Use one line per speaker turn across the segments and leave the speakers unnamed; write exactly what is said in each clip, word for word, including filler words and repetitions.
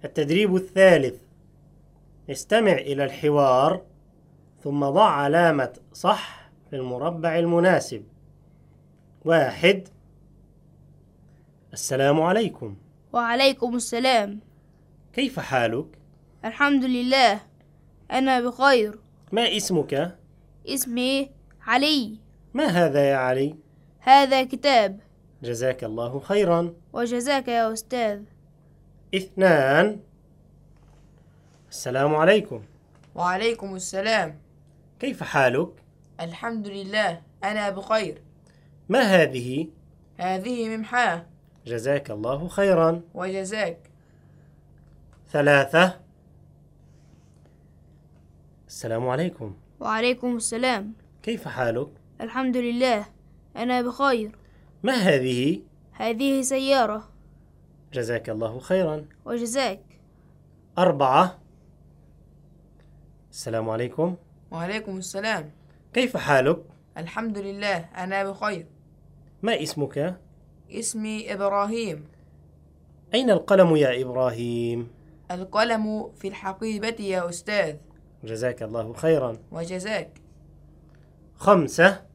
التدريب الثالث: استمع إلى الحوار ثم ضع علامة صح في المربع المناسب. واحد: السلام عليكم.
وعليكم السلام.
كيف حالك؟
الحمد لله، أنا بخير.
ما اسمك؟
اسمي علي.
ما هذا يا علي؟
هذا كتاب.
جزاك الله خيرا.
وجزاك يا أستاذ.
اثنان: السلام عليكم.
وعليكم السلام.
كيف حالك؟
الحمد لله، أنا بخير.
ما هذه؟
هذه ممحاة.
جزاك الله خيرا.
وجزاك.
ثلاثة: السلام عليكم.
وعليكم السلام.
كيف حالك؟
الحمد لله، أنا بخير.
ما هذه؟
هذه سيارة.
جزاك الله خيرا.
وجزاك.
أربعة: السلام عليكم.
وعليكم السلام.
كيف حالك؟
الحمد لله، أنا بخير.
ما اسمك؟
اسمي إبراهيم.
أين القلم يا إبراهيم؟
القلم في الحقيبة يا أستاذ.
جزاك الله خيرا.
وجزاك.
خمسة: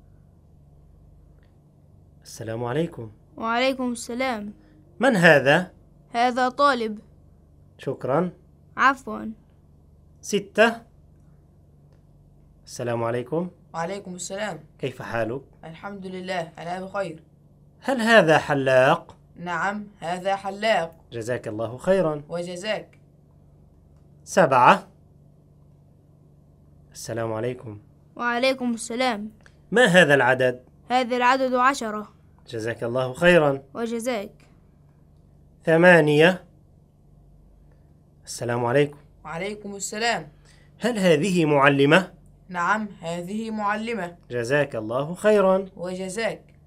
السلام عليكم.
وعليكم السلام.
من هذا؟
هذا طالب.
شكرا.
عفوا.
ستة: السلام عليكم.
وعليكم السلام.
كيف حالك؟
الحمد لله، أنا بخير.
هل هذا حلاق؟
نعم، هذا حلاق.
جزاك الله خيرا.
وجزاك.
سبعة: السلام عليكم.
وعليكم السلام.
ما هذا العدد؟
هذا العدد عشرة.
جزاك الله خيرا.
وجزاك.
ثمانية: السلام عليكم.
وعليكم السلام.
هل هذه معلمة؟
نعم، هذه معلمة.
جزاك الله خيرا.
وجزاك.